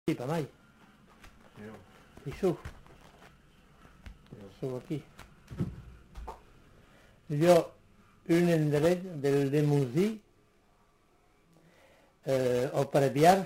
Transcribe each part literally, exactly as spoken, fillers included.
Sì, pa mai. Di su. Su aquí. Io un indret del Limousin, eh, o per Biars,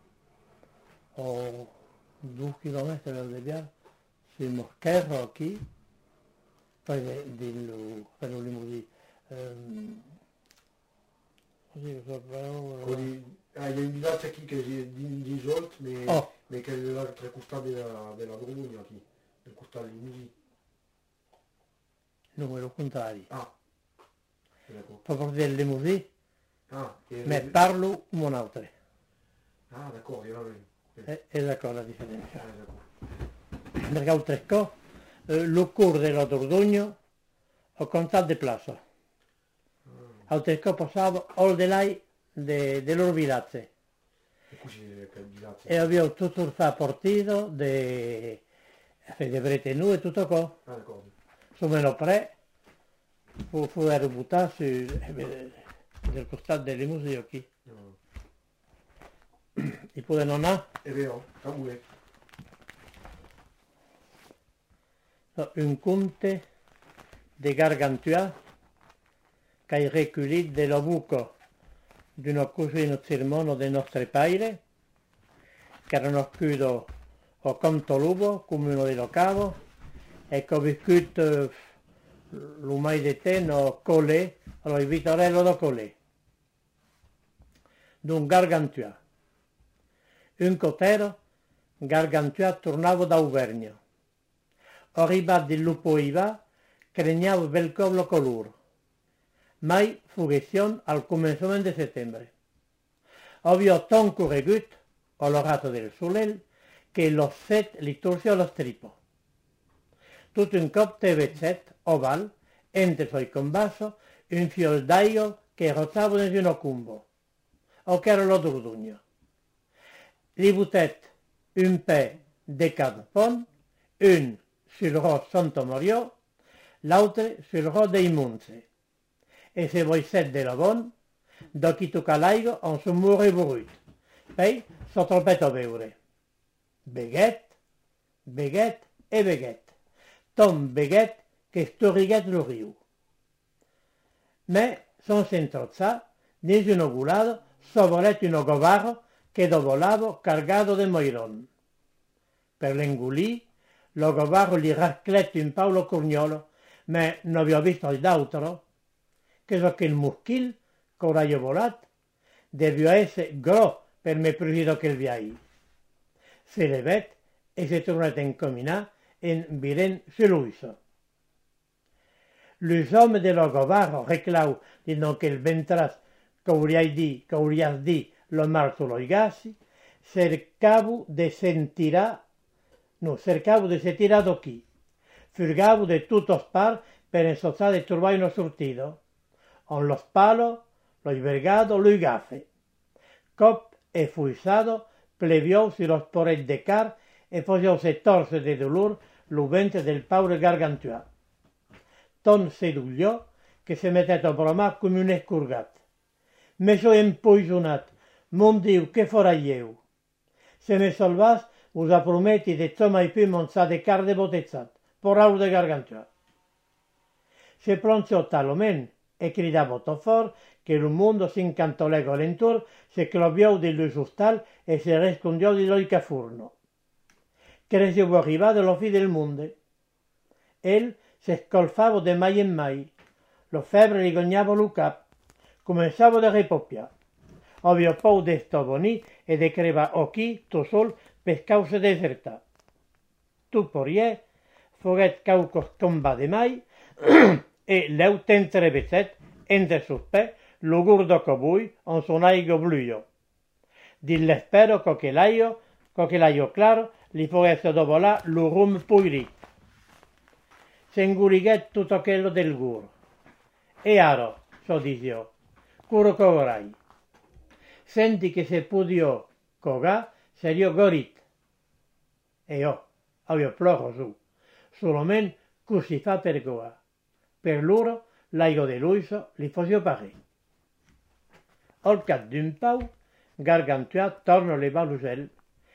o due chilometri da Biars, sul Moscherro aquí, poi del, per il Limousin. Um, così lo so, ah, il y a un village qui que j'ai disjolt, mais, oh. mais qui est l'altre costat de la, de la Dordogne, qui, le costat du Limousin. Numero contrario. Ah, d'accord. Proprio del Limousin, Ah, et ma parlo come un altro. Ah, d'accord, il y en a un. È, è la cosa la differenza. Ah, d'accord. Perché altre cose, eh, lo corso della Dordogne, ho contato di plaza. Altre cose passavo al di là de, de loro villaggi. E così che villaggi? E avevo tutto il partito di de Brete Nu e tutto qua. Ah, d'accordo. Sono pre, fu, fu a buttare su, eh, del costato delle musei qui. No. E poi non ha. È vero, cambure. Un conte di Gargantua che è reculito della buca di una cugina sermone dei nostri padri, che era nasciuto a Cantolubo, comune di Locavo, e che ha vissuto l'umai di tempo a Collet, allora Vittorello da Collet, d'un Gargantua. Un cotero, Gargantua tornava da Auvergne. Arrivato di Lupoiva, cregnava bel cavolo color. Mai fugazione al cominciamento di settembre. Aveva tanto corregut all'orato del sole che lo set li torse allo stripo. Tutto un cop di vezzet oval, entre suoi combasso, un fiol d'aglio che rozzava in una cumbo, o che era la Dordogne. Li buttet un pe de Cadpon, un sul ro Santo Mario, l'altro sul ro dei Monze. E se voi siete della bon, da chi tocca l'aigo, on se muore brut. Poi, so trompetta a beure. Beguet, beguet e beguet. Tom beguet che storiguet lo riu. Me, son sentrozza, dins un ogulato, sovolet un ogovarro che dovolavo cargato de moiron. Per l'engulì, l'ogovarro gli raclette un Paolo Corgnolo, ma non avevo visto d'altro, che so che il muschil, coraggio volato, deve essere gros per me preciso che il viai. Se levet e si tornate in comina in biren sull'uso. Les hommes de l'ogovarro reclau di non che il ventras che uriai di, che urias di lo marzo lo igassi, cercavo de sentirà, no, cercavo de sentirà d'occhi. Furgavo de tutto spar per insozzare e trovare uno sortido. On lo spalo, lo vergado, lo gaffe. Cop e fuisado, plevió si los poret de car e faceva se torse de dolor lo ventre del paure Gargantua. Ton sedugliò che si metteva a bromar come un escurgat. Me so empoisonat, mon Dieu, che farai io? Se me salvas, us a prometti de to mai più monza de car de botezzat, porau de Gargantua. Se pronunziò talomen, e gridava fort che il mondo si incantolò alentor, se cloviò di lui sustal e si riscondiò di lui cafurno. Crescevo arrivato alla fine del mondo. El se scolfava de mai in mai, lo febbre rigognava lo cap, cominciava a ripoppia. Aveva paura di stovoni e de creva occhi to sol per causa deserta. Tu porie, foret caucos tomba de mai, e l'eu tentere vezzet, entre sus pe, lo gurdo cobui, on son aigo bluio. Dill'espero co che l'aio, co che l'aio claro, li fosse dovolà lo rum puirit. Se ingurighet tutto quello del gur. E aro, so disio, curo cogorai. Senti che se pudio coga, serio gorit. E io, avio ploro su, solomen così fa per goa. Per loro, l'aigo de Luiso li fosse pare. Al cap d'un pau, Gargantua torna le valugel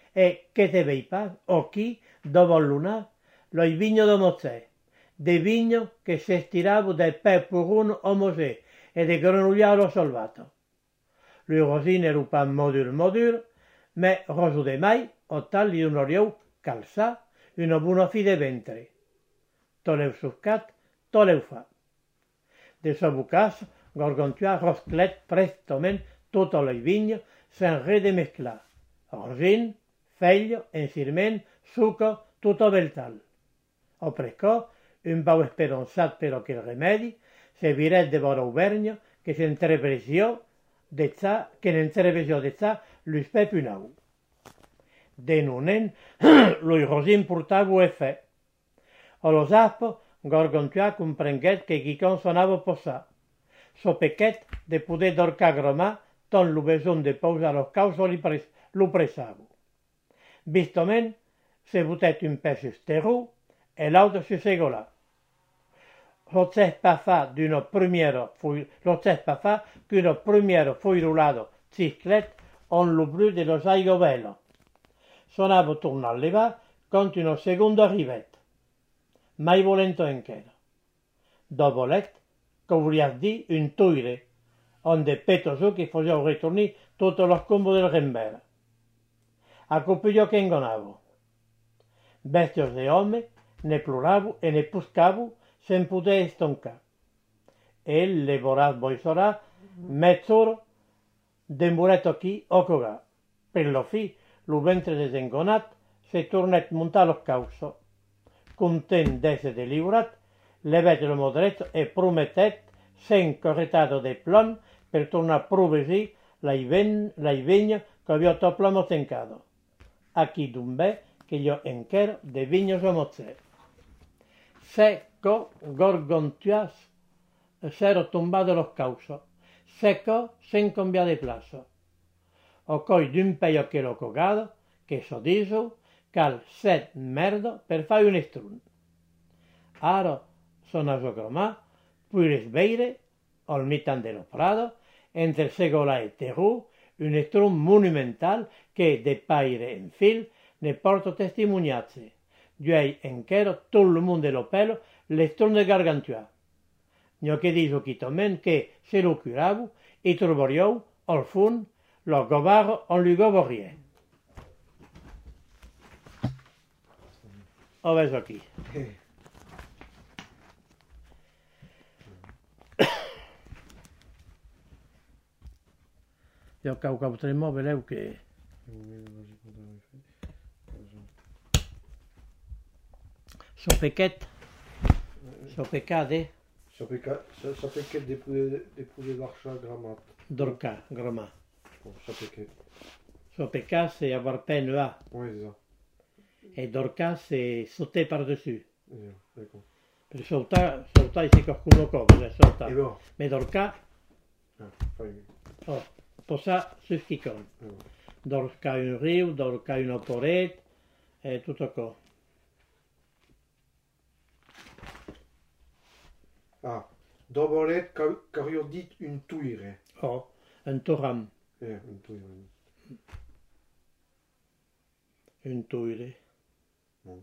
e che te vei pas, o chi, dopo il lunar, lo vigno de Mozè, de vigno che si stirava del pe per uno o Mosè e de granugliaro salvato. Lui rosine era pas modul modul, ma roso de mai, o tal di un oriou calçà, una buona fi de ventre. Toleu succat, toleu fa. De sabucas, Gargantua rosclet prestoment tota la vigna sen re de mesclar. Rosin, feglio, ensirment, succo, tutto beltal. O precò, un pau esperançat però que el remedi, se viret de vora Auvergne, que s'entrepresió de ça, que n'entrepresió de ça, lui spep un au. De nonen, lui Rosin portava effe. O los aspo, Gargantua comprenguet que quicon sonava possà. So pequet de poder dorcar gromà, ton lo beson de pausa los causos lo pressavo. Vistoment, se botet un pes sterrou, e l'autre se segolà. Lo c'è pas fa d'una première, lo c'è pas fa qu'una première foirulado ciclet on lo blu de los aigovelo. Sonava tornar a levar cont una seconda rivet. Mai volento enquera. Dopo let, que volias dir un toire, onde petoso que foseu retornir totes los combos del Rembera. A copillo que engonavo. Bestios de home, ne ploravo e ne puscavo sen poder estoncar. El le voraz boisorà, mezz'ora, de muret aquí o cogà. Per lo fi, lo ventre desengonat, se tornet muntar los causos. Content d'esse delibrat, levet el modret e prometet, sen corretado de plom, per tornar a provesir la vigna que havia tot mocencado. Aquí d'un bé que jo enquero de vignos a Mozè. Seco Gargantua s'era tombado los causos, seco sen cambiar de plazo. O coi d'un peio que lo cogado, que so diso, cal set merda per fare un estrun. Ara son a gromà, puires veire, al mitan de los prados, entre Segolà e Terrou, un estrun monumental que, de paire en fil, ne porto testimoniazze. Giuei enquero tot lo monde de lo pelo l'estrun de Gargantua. Nio che diso chitomen che se lo curavo e trovoriou, al fun, lo govaro on lui govorie. O ves aquí. Jo cau cau tremo, veleu que... So pequet, so pecade, Ça fait qu'être d'épouser l'archat grammat. dorca, grama. Ça fait qu'être. So pecca, c'est avoir peine là. Oui, c'est ça. Et dorca, c'est sauter par-dessus. Yeah, d'accord. Per sautar, sautar c'est qualcuno come, sautar. Et bon. Mais dorca, Ah, fine. oh, posa suffiscon. Ah, bon. Dorca un riu, dorca una poret, e tutto co. Ah, dobolet car io dit une touire. Oh, un toram, Eh, une touire. un toire. Mm.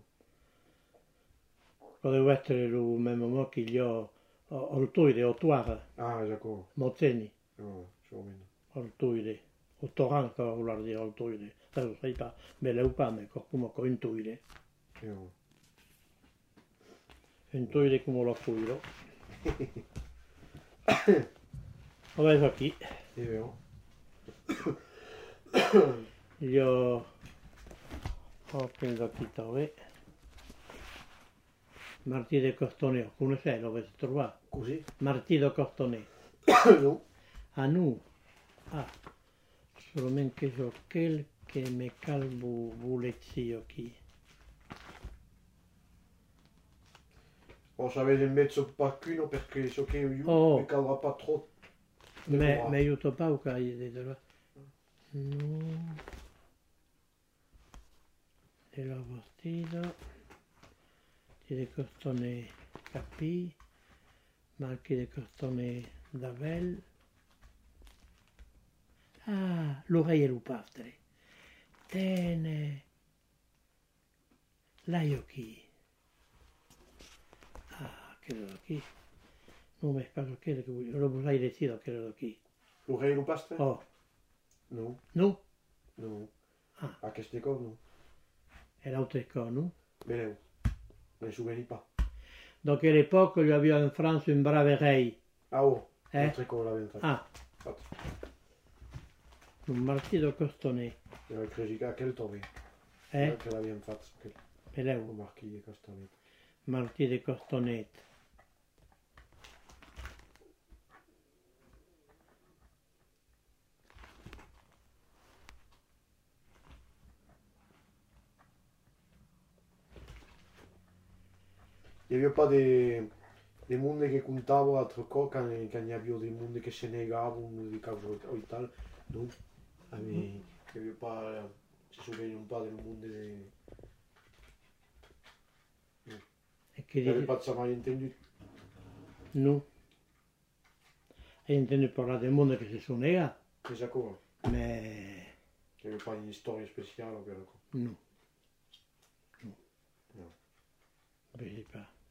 Poteva essere lo mesmo mo che gli ho, ho il toire, o tuara, Ah, d'accord. mozzeni, Ah, je reviens. ho il toire. O toran, che vuol dire il toire. Non lo sai pas, me le pas, mais come con un toire. Et bon. Un toire come lo cuiro. Adesso qui Et bon. io ho preso qui dove Martì de Costonè, come sei, dove si trova? Così? Martì de Costonè. Non. Ah nu, ah, solamente so quel che me calvo volezio qui. On savait le mettre sur qualcuno perché so che io Oh. ne cadrà pas trop. Me, me aiuto pas che hai detto là. No. E la vestito. Ti de Costonè capì. Marchi de Costonè d'Avel. Ah, l'oreille e lo padre. Tene. Là io chi? Ah, credo chi? Non mi sparo che lo vorrei dire, credo chi. Lo rei lo paste? Oh, Non. non? Non. Ah. À qu'est-ce que non? Et l'autre con, non? Mais non. Je ne me souviens pas. Donc à l'époque, il y avait en France une braverie. Ah oh, Eh? un tricot l'aveva fatto. Ah, Fatto. un martino costone. E ho creduto che aquel trovi. Eh? Che l'abbiamo fatto. Che E lei un un marchio costone. martino costonetto. Il n'y avait pas des, des mondes che contavano altre cose, quand, quand il y avait des mondes che se negavano, des cas ou tal. Non. Ah, mais il n'y avait pas. Si souviennent pas del monde de. E che Il n'y avait dice? pas de ça mal entendu. Non. Hai entendu parlare del mondo che si sono negati? C'est ça quoi. Mais Il n'y avait pas une histoire spéciale. non. Non. Je sais pas.